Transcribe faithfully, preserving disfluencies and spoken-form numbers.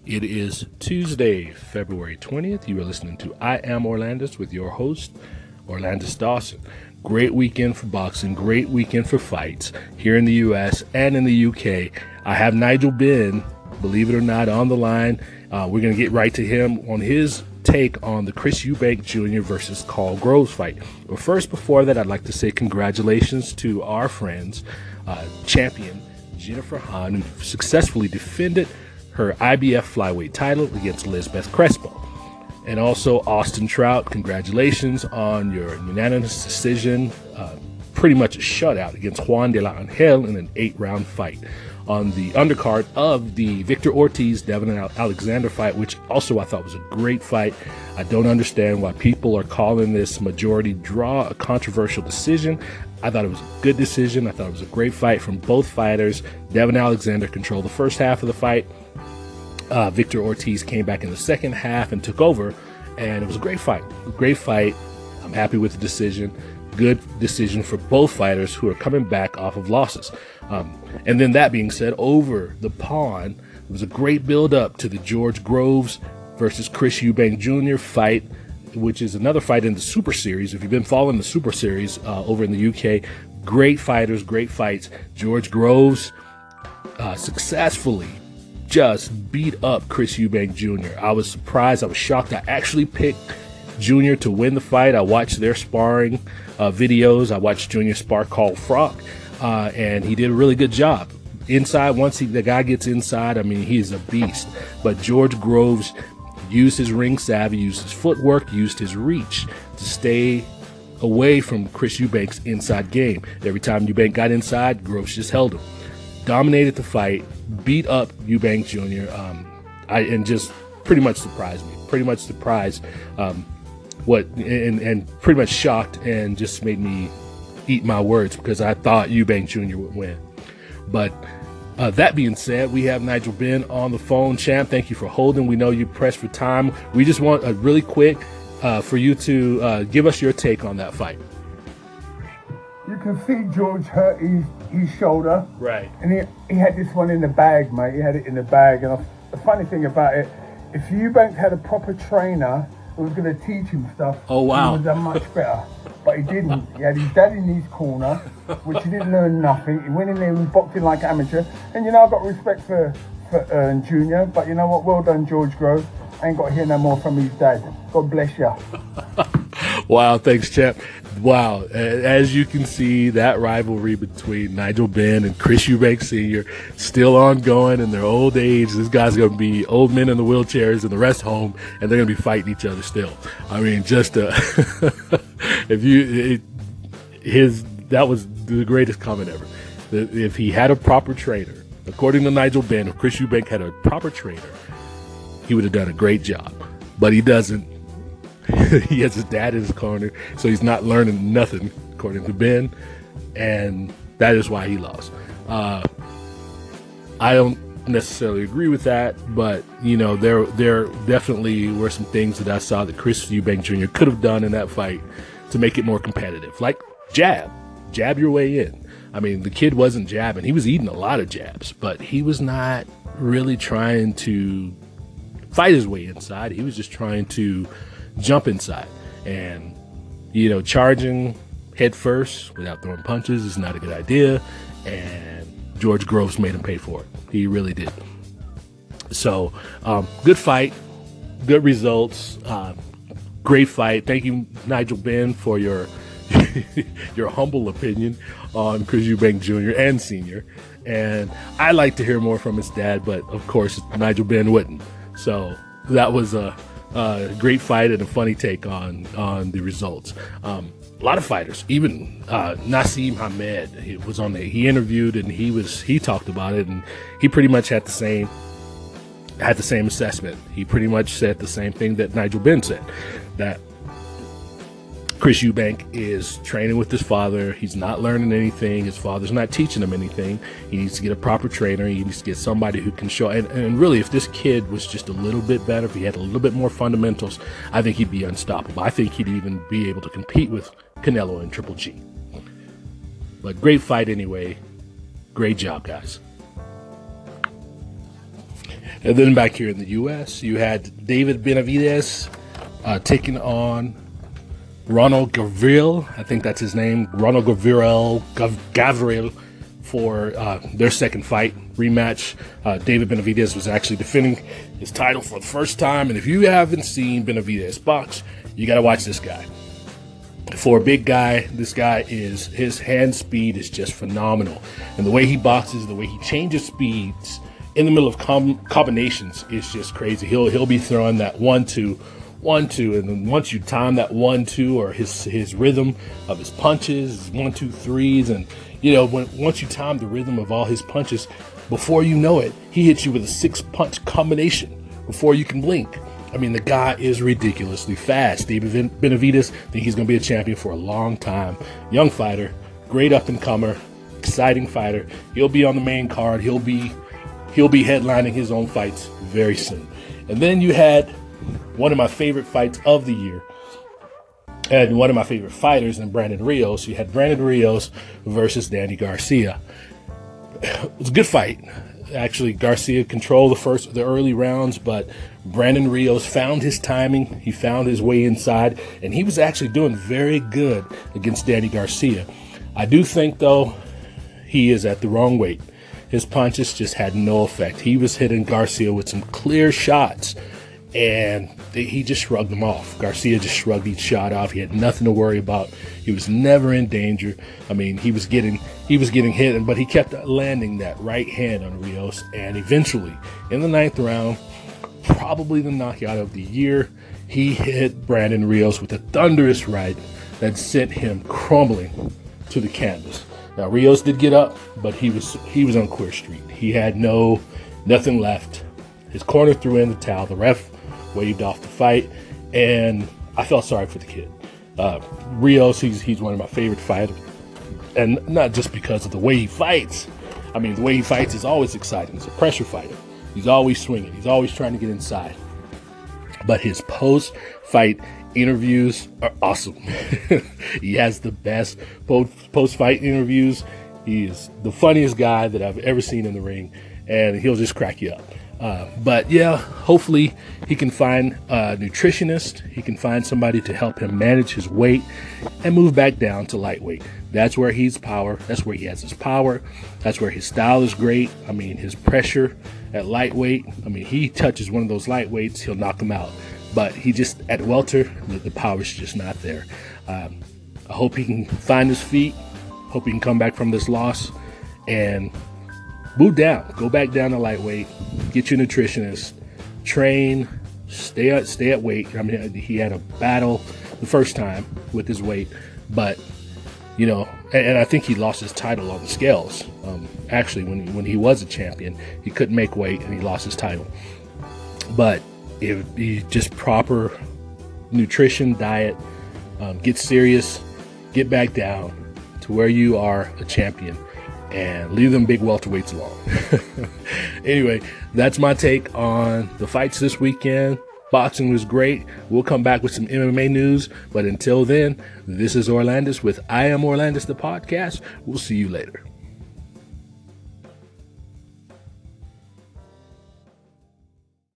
It is Tuesday, February twentieth. You are listening to I Am Orlandis with your host, Orlandis Dawson. Great weekend for boxing, great weekend for fights here in the U S and in the U K. I have Nigel Benn, believe it or not, on the line. Uh, we're going to get right to him on his take on the Chris Eubank Junior versus Carl Groves fight. But first, before that, I'd like to say congratulations to our friends, uh, champion Jennifer Hahn, who successfully defended her I B F flyweight title against Lizbeth Crespo. And also Austin Trout, congratulations on your unanimous decision, uh, pretty much a shutout against Juan de la Angel in an eight-round fight on the undercard of the Victor Ortiz Devin Alexander fight, which also I thought was a great fight. I don't understand why people are calling this majority draw a controversial decision. I thought it was a good decision. I thought it was a great fight from both fighters. Devin Alexander controlled the first half of the fight. Uh, Victor Ortiz came back in the second half and took over, and it was a great fight. A great fight. I'm happy with the decision. Good decision for both fighters who are coming back off of losses. Um, and then that being said, over the pond, it was a great build-up to the George Groves versus Chris Eubank Junior fight, which is another fight in the Super Series. If you've been following the Super Series uh, over in the U K, great fighters, great fights. George Groves uh, successfully just beat up Chris Eubank Junior I was surprised. I was shocked. I actually picked Junior to win the fight. I watched their sparring uh, videos. I watched Junior spar Carl Froch, uh, and he did a really good job. Inside, once he, the guy gets inside, I mean, he's a beast. But George Groves used his ring savvy, used his footwork, used his reach to stay away from Chris Eubank's inside game. Every time Eubank got inside, Groves just held him. Dominated the fight, beat up Eubank Junior Um, I, and just pretty much surprised me. Pretty much surprised um, what and, and pretty much shocked, and just made me eat my words because I thought Eubank Junior would win. But uh, that being said, we have Nigel Benn on the phone. Champ, thank you for holding. We know you're pressed for time. We just want a really quick uh, for you to uh, give us your take on that fight. You can see George hurt his, his shoulder. Right. And he, he had this one in the bag, mate. He had it in the bag. And I, the funny thing about it, if Eubank had a proper trainer who was going to teach him stuff, oh, wow. he would have done much better. But he didn't. He had his dad in his corner, which he didn't learn nothing. He went in there and boxing like amateur. And, you know, I've got respect for, for uh, Junior. But you know what? Well done, George Grove. I ain't got to hear no more from his dad. God bless you. Wow, thanks, Champ. Wow, as you can see, that rivalry between Nigel Benn and Chris Eubank Senior still ongoing in their old age. This guy's going to be old men in the wheelchairs and the rest home, and they're going to be fighting each other still. I mean, just uh, if you it, his that was the greatest comment ever. If he had a proper trainer, according to Nigel Benn, if Chris Eubank had a proper trainer, he would have done a great job. But he doesn't. He has his dad in his corner, so he's not learning nothing, according to Ben, and that is why he lost. Uh, I don't necessarily agree with that, but you know, there there definitely were some things that I saw that Chris Eubank Junior could have done in that fight to make it more competitive, like jab, jab your way in. I mean, the kid wasn't jabbing; he was eating a lot of jabs, but he was not really trying to fight his way inside. He was just trying to jump inside, and you know, charging head first without throwing punches is not a good idea, and George Groves made him pay for it. He really did. So um, good fight, good results, uh, great fight. Thank you, Nigel Benn, for your your humble opinion on Chris Eubank Junior and Senior, and I like to hear more from his dad, but of course Nigel Benn wouldn't. So that was a Uh, great fight and a funny take on on the results. Um, a lot of fighters, even uh, Naseem Hamed, he was on there. He interviewed and he was he talked about it, and he pretty much had the same had the same assessment. He pretty much said the same thing that Nigel Benn said, that Chris Eubank is training with his father. He's not learning anything. His father's not teaching him anything. He needs to get a proper trainer. He needs to get somebody who can show. And, and really, if this kid was just a little bit better, if he had a little bit more fundamentals, I think he'd be unstoppable. I think he'd even be able to compete with Canelo and Triple G. But great fight anyway. Great job, guys. And then back here in the U S, you had David Benavidez uh, taking on Ronald Gavril. I think that's his name, Ronald Gavril, Gav- Gavril, for uh, their second fight rematch. Uh, David Benavidez was actually defending his title for the first time. And if you haven't seen Benavidez box, you got to watch this guy. For a big guy, this guy is, his hand speed is just phenomenal. And the way he boxes, the way he changes speeds in the middle of com- combinations is just crazy. He'll he'll be throwing that one, two, one, two. And then once you time that one, two, or his, his rhythm of his punches, his one, two, threes, and you know, when once you time the rhythm of all his punches, before you know it, he hits you with a six-punch combination before you can blink. I mean, the guy is ridiculously fast. David Benavidez, I think he's going to be a champion for a long time. Young fighter, great up-and-comer, exciting fighter. He'll be on the main card. He'll be he'll be headlining his own fights very soon. And then you had one of my favorite fights of the year, and one of my favorite fighters in Brandon Rios. You had Brandon Rios versus Danny Garcia. It was a good fight. Actually, Garcia controlled the first, the early rounds, but Brandon Rios found his timing. He found his way inside, and he was actually doing very good against Danny Garcia. I do think, though, he is at the wrong weight. His punches just had no effect. He was hitting Garcia with some clear shots, and he just shrugged them off. Garcia just shrugged each shot off. He had nothing to worry about. He was never in danger. I mean, he was getting he was getting hit, but he kept landing that right hand on Rios. And eventually, in the ninth round, probably the knockout of the year, he hit Brandon Rios with a thunderous right that sent him crumbling to the canvas. Now, Rios did get up, but he was he was on Queer Street. He had no nothing left. His corner threw in the towel. The ref waved off the fight, and I felt sorry for the kid. Uh, Rios, he's he's one of my favorite fighters, and not just because of the way he fights. I mean, the way he fights is always exciting. He's a pressure fighter. He's always swinging. He's always trying to get inside. But his post-fight interviews are awesome. He has the best post-fight interviews. He is the funniest guy that I've ever seen in the ring, and he'll just crack you up. Uh, but yeah, hopefully he can find a nutritionist. He can find somebody to help him manage his weight and move back down to lightweight. That's where he's power. That's where he has his power. That's where his style is great. I mean, his pressure at lightweight. I mean, he touches one of those lightweights, he'll knock him out. But he just, at welter, the, the power's just not there. Um, I hope he can find his feet. Hope he can come back from this loss and move down, go back down to lightweight, get your nutritionist, train, stay at, stay at weight. I mean, he had a battle the first time with his weight, but, you know, and, and I think he lost his title on the scales. Um, actually, when, when he was a champion, he couldn't make weight and he lost his title. But it would be just proper nutrition, diet, um, get serious, get back down to where you are a champion, and leave them big welterweights alone. Anyway, that's my take on the fights this weekend. Boxing was great. We'll come back with some M M A news. But until then, this is Orlandis with I Am Orlandis, the podcast. We'll see you later.